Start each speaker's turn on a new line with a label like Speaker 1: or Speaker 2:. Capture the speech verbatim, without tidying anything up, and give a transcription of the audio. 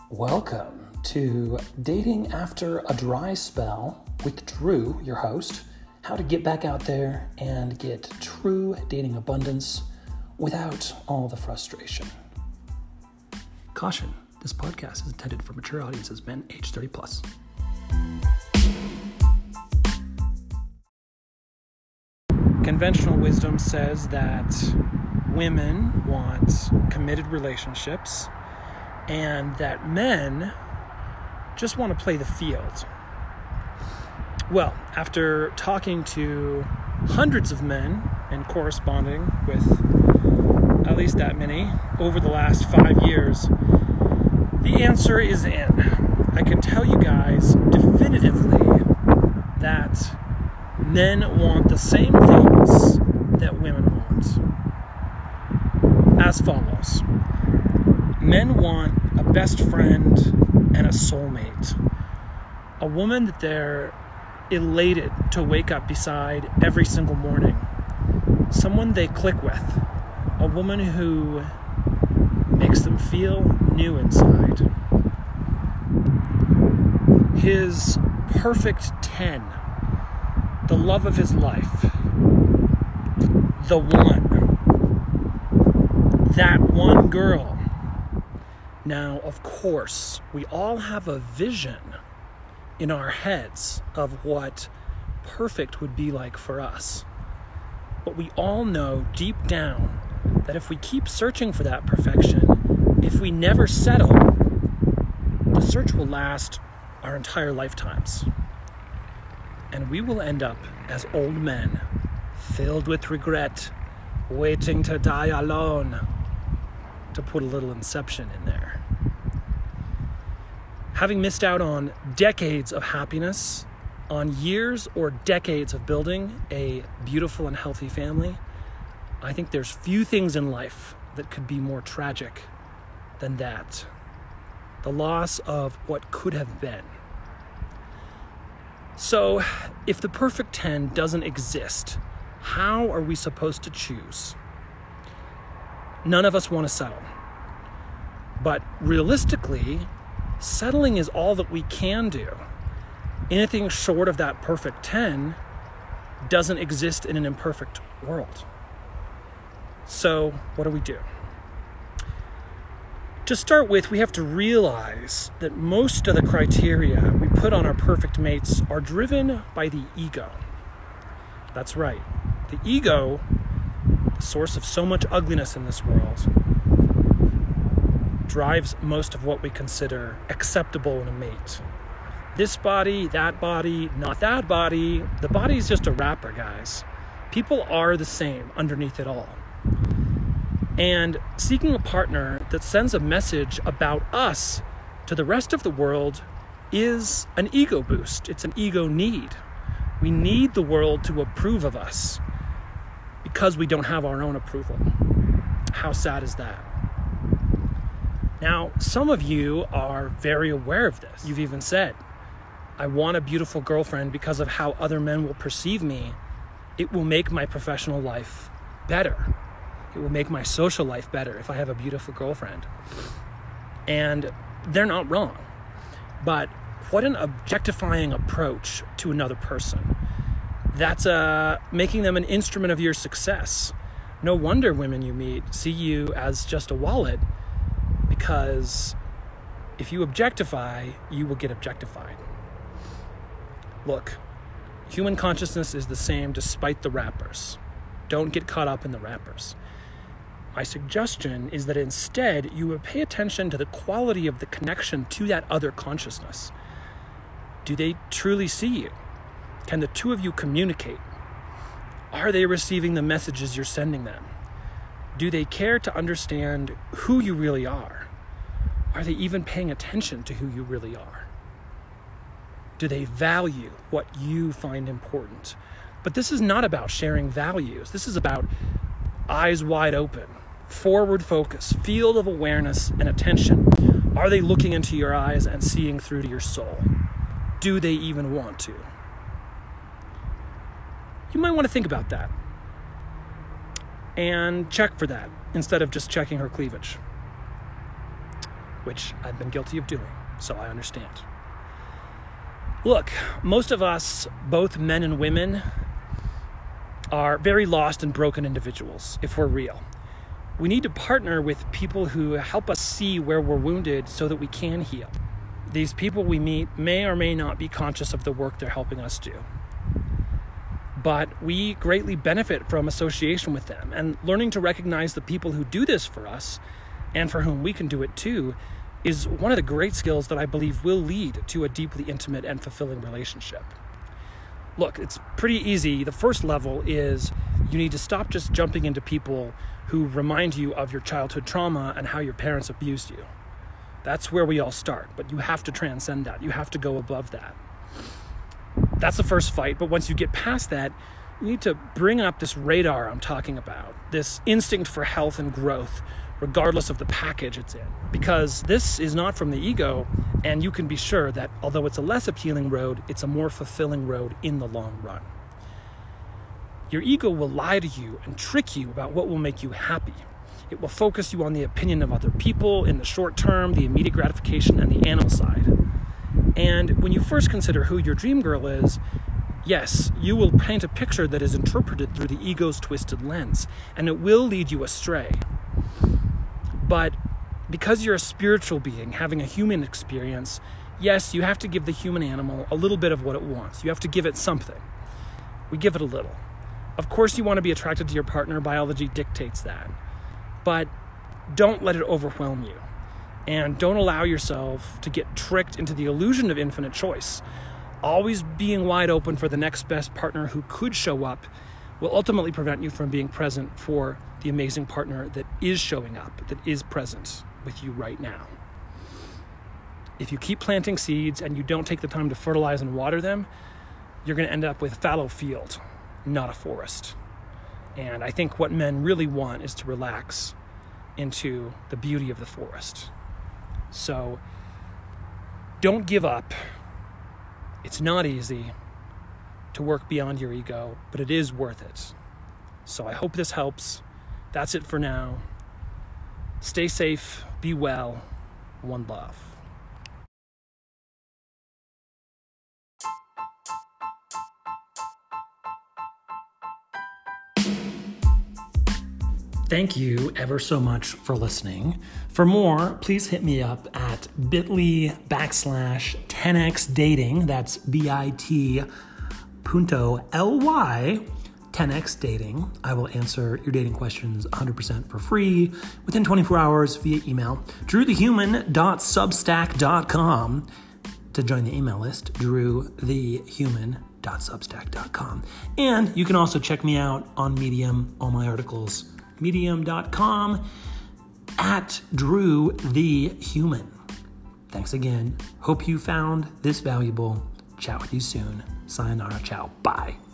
Speaker 1: Welcome to Dating After a Dry Spell with Drew, your host. How to get back out there and get true dating abundance without all the frustration. Caution, this podcast is intended for mature audiences, men age thirty plus. Conventional wisdom says that women want committed relationships and that men just want to play the field. Well, after talking to hundreds of men and corresponding with at least that many over the last five years, the answer is in. I can tell you guys definitively that men want the same things that women want. As follows. Men want a best friend and a soulmate. A woman that they're elated to wake up beside every single morning. Someone they click with. A woman who makes them feel new inside. His perfect ten. The love of his life. The one. That one girl. Now, of course, we all have a vision in our heads of what perfect would be like for us. But we all know deep down that if we keep searching for that perfection, if we never settle, the search will last our entire lifetimes. And we will end up as old men, filled with regret, waiting to die alone, to put a little Inception in there. Having missed out on decades of happiness, on years or decades of building a beautiful and healthy family, I think there's few things in life that could be more tragic than that. The loss of what could have been. So, if the perfect ten doesn't exist, how are we supposed to choose? None of us want to settle. But realistically, settling is all that we can do. Anything short of that perfect ten doesn't exist in an imperfect world. So, what do we do? To start with, we have to realize that most of the criteria we put on our perfect mates are driven by the ego. That's right. The ego, the source of so much ugliness in this world, drives most of what we consider acceptable in a mate. This body, that body, not that body. The body is just a wrapper, guys. People are the same underneath it all. And seeking a partner that sends a message about us to the rest of the world is an ego boost. It's an ego need. We need the world to approve of us because we don't have our own approval. How sad is that? Now, some of you are very aware of this. You've even said, I want a beautiful girlfriend because of how other men will perceive me. It will make my professional life better. It will make my social life better if I have a beautiful girlfriend. And they're not wrong. But what an objectifying approach to another person. That's uh, making them an instrument of your success. No wonder women you meet see you as just a wallet, because if you objectify, you will get objectified. Look, human consciousness is the same despite the wrappers. Don't get caught up in the wrappers. My suggestion is that instead you would pay attention to the quality of the connection to that other consciousness. Do they truly see you? Can the two of you communicate? Are they receiving the messages you're sending them? Do they care to understand who you really are? Are they even paying attention to who you really are? Do they value what you find important? But this is not about sharing values. This is about eyes wide open, forward focus, field of awareness and attention. Are they looking into your eyes and seeing through to your soul? Do they even want to? You might want to think about that and check for that instead of just checking her cleavage. which I've been guilty of doing, so I understand. Look, most of us, both men and women, are very lost and broken individuals, if we're real. We need to partner with people who help us see where we're wounded so that we can heal. These people we meet may or may not be conscious of the work they're helping us do. But we greatly benefit from association with them, and learning to recognize the people who do this for us and for whom we can do it too is one of the great skills that I believe will lead to a deeply intimate and fulfilling relationship. Look, it's pretty easy. The first level is you need to stop just jumping into people who remind you of your childhood trauma and how your parents abused you. That's where we all start, but you have to transcend that. You have to go above that. That's the first fight, but once you get past that, you need to bring up this radar I'm talking about, this instinct for health and growth, regardless of the package it's in. Because this is not from the ego, and you can be sure that although it's a less appealing road, it's a more fulfilling road in the long run. Your ego will lie to you and trick you about what will make you happy. It will focus you on the opinion of other people in the short term, the immediate gratification, and the animal side. And when you first consider who your dream girl is, yes, you will paint a picture that is interpreted through the ego's twisted lens, and it will lead you astray. But because you're a spiritual being having a human experience, yes, you have to give the human animal a little bit of what it wants. You have to give it something. We give it a little. Of course, you want to be attracted to your partner. Biology dictates that. But don't let it overwhelm you. And don't allow yourself to get tricked into the illusion of infinite choice. Always being wide open for the next best partner who could show up will ultimately prevent you from being present for the amazing partner that is showing up, that is present with you right now. If you keep planting seeds and you don't take the time to fertilize and water them, you're going to end up with a fallow field, not a forest. And I think what men really want is to relax into the beauty of the forest. So don't give up. It's not easy to work beyond your ego, but it is worth it. So I hope this helps. That's it for now. Stay safe, be well, one love. Thank you ever so much for listening. For more, please hit me up at bit.ly backslash 10x dating. That's bit.ly 10x dating. I will answer your dating questions one hundred percent for free within twenty-four hours via email. drew the human dot substack dot com to join the email list. drew the human dot substack dot com. And you can also check me out on Medium, all my articles. medium dot com at Drew the Human. Thanks again. Hope you found this valuable. Chat with you soon. Sayonara. Ciao. Bye.